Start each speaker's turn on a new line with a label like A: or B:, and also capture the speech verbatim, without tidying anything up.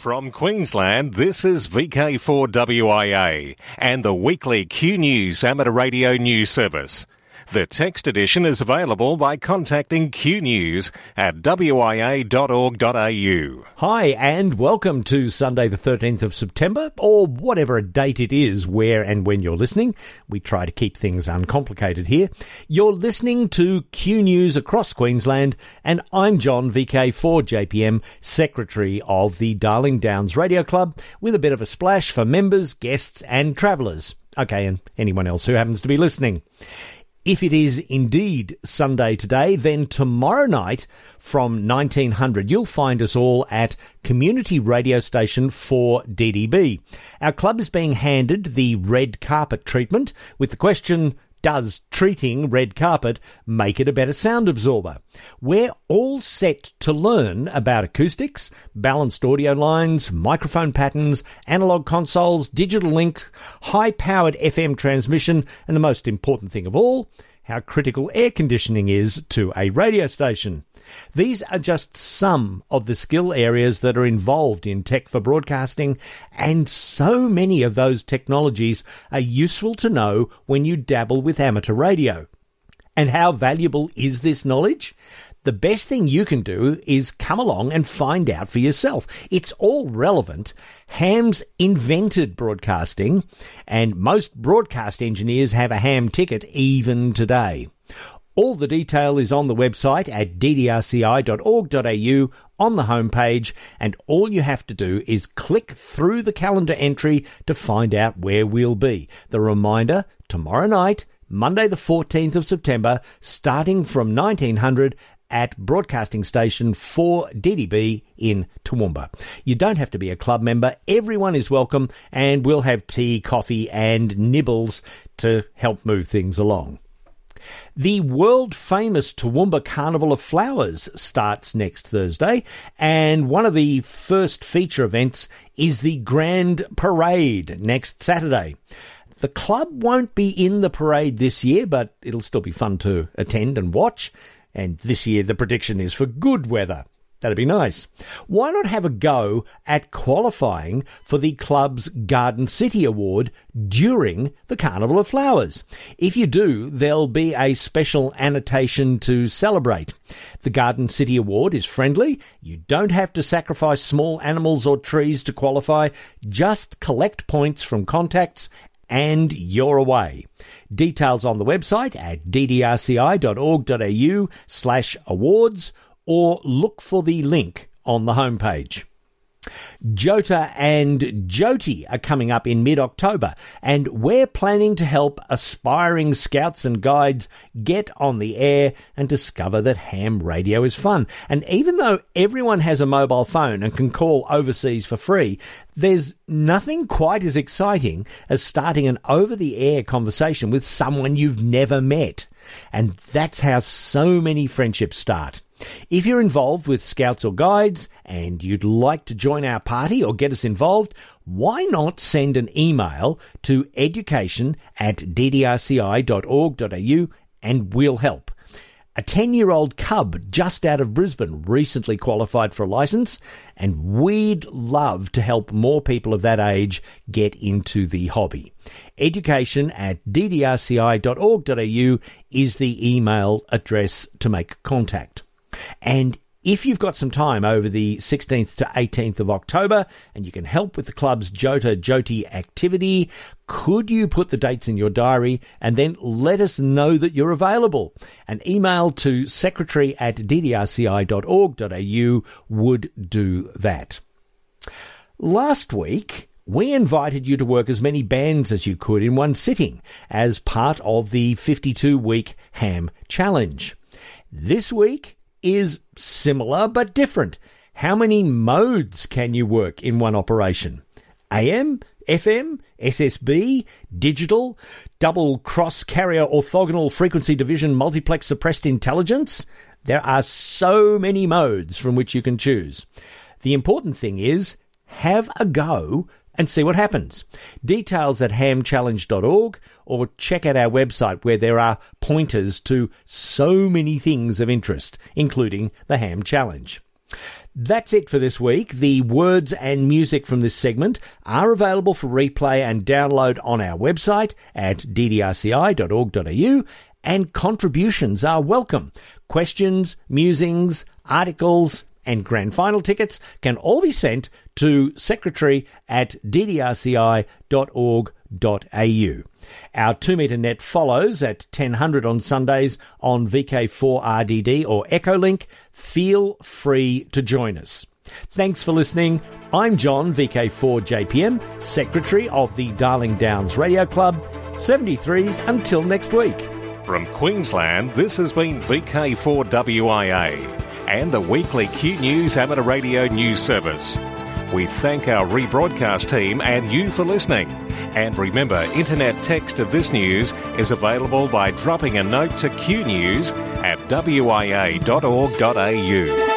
A: From Queensland, this is V K four W I A and the weekly Q News amateur radio news service. The text edition is available by contacting Q News at w i a dot org dot a u.
B: Hi, and welcome to Sunday the thirteenth of September, or whatever date it is, where and when you're listening. We try to keep things uncomplicated here. You're listening to Q News across Queensland, and I'm John, V K four J P M, Secretary of the Darling Downs Radio Club, with a bit of a splash for members, guests and travellers. Okay, and anyone else who happens to be listening. If it is indeed Sunday today, then tomorrow night from nineteen hundred, you'll find us all at Community Radio Station four D D B. Our club is being handed the red carpet treatment with the question, does treating red carpet make it a better sound absorber? We're all set to learn about acoustics, balanced audio lines, microphone patterns, analog consoles, digital links, high-powered F M transmission, and the most important thing of all, how critical air conditioning is to a radio station. These are just some of the skill areas that are involved in tech for broadcasting, and so many of those technologies are useful to know when you dabble with amateur radio. And how valuable is this knowledge? The best thing you can do is come along and find out for yourself. It's all relevant. Ham's invented broadcasting, and most broadcast engineers have a ham ticket even today. All the detail is on the website at d d r c i dot org dot a u on the homepage, and all you have to do is click through the calendar entry to find out where we'll be. The reminder, tomorrow night, Monday the fourteenth of September, starting from nineteen hundred at Broadcasting Station four D D B in Toowoomba. You don't have to be a club member. Everyone is welcome, and we'll have tea, coffee and nibbles to help move things along. The world-famous Toowoomba Carnival of Flowers starts next Thursday, and one of the first feature events is the Grand Parade next Saturday. The club won't be in the parade this year, but it'll still be fun to attend and watch, and this year the prediction is for good weather. That'd be nice. Why not have a go at qualifying for the club's Garden City Award during the Carnival of Flowers? If you do, there'll be a special annotation to celebrate. The Garden City Award is friendly. You don't have to sacrifice small animals or trees to qualify. Just collect points from contacts and you're away. Details on the website at d d r c i dot org dot a u slash awards, or look for the link on the homepage. Jota and Joti are coming up in mid-October, and we're planning to help aspiring scouts and guides get on the air and discover that ham radio is fun. And even though everyone has a mobile phone and can call overseas for free, there's nothing quite as exciting as starting an over-the-air conversation with someone you've never met. And that's how so many friendships start. If you're involved with Scouts or Guides and you'd like to join our party or get us involved, why not send an email to education at d d r c i dot org dot a u and we'll help. A ten-year-old cub just out of Brisbane recently qualified for a licence, and we'd love to help more people of that age get into the hobby. Education at d d r c i dot org dot a u is the email address to make contact. And if you've got some time over the sixteenth to eighteenth of October and you can help with the club's Jota Joti activity, could you put the dates in your diary and then let us know that you're available? An email to secretary at d d r c i dot org dot a u would do that. Last week, we invited you to work as many bands as you could in one sitting as part of the fifty-two week Ham Challenge. This week is similar but different. How many modes can you work in one operation? A M, F M, S S B, digital, double cross-carrier orthogonal frequency division multiplex suppressed intelligence? There are so many modes from which you can choose. The important thing is, have a go and see what happens. Details at ham challenge dot org, or check out our website where there are pointers to so many things of interest, including the Ham Challenge. That's it for this week. The words and music from this segment are available for replay and download on our website at d d r c i dot org dot a u, and contributions are welcome. Questions, musings, articles, and grand final tickets can all be sent to secretary at d d r c i dot org dot a u. Our two-metre net follows at ten hundred on Sundays on V K four R D D or Echolink. Feel free to join us. Thanks for listening. I'm John, V K four J P M, Secretary of the Darling Downs Radio Club. seventy-threes until next week.
A: From Queensland, this has been V K four W I A and the weekly Q News Amateur Radio News Service. We thank our rebroadcast team and you for listening. And remember, internet text of this news is available by dropping a note to Q News at w i a dot org dot a u.